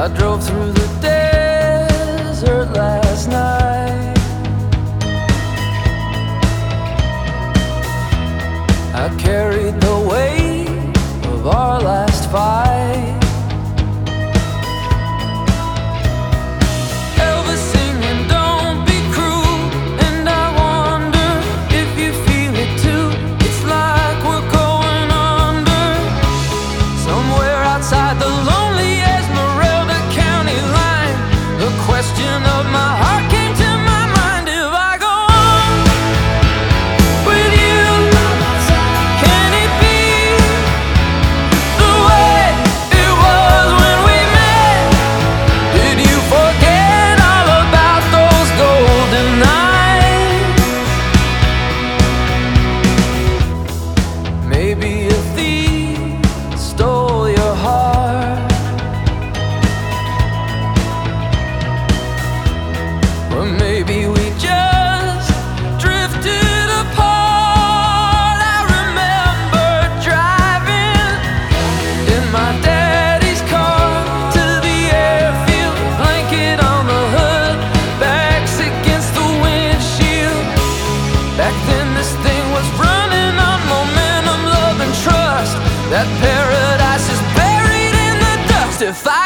I drove through the desert last night. I carried the weight of our last fight. Elvis singing "Don't Be Cruel," and I wonder if you feel it too. It's like we're going under, somewhere outside the lonely Esmeralda County line. The question of my heart came to my mind: if I go on with you, can it be the way it was when we met? Did you forget all about those golden nights? Maybe a thief stole your heart, or maybe we just drifted apart. I remember driving in my daddy's car to the airfield, blanket on the hood, backs against the windshield. Back then this thing was running on momentum, love and trust. That paradise is buried in the dust. If I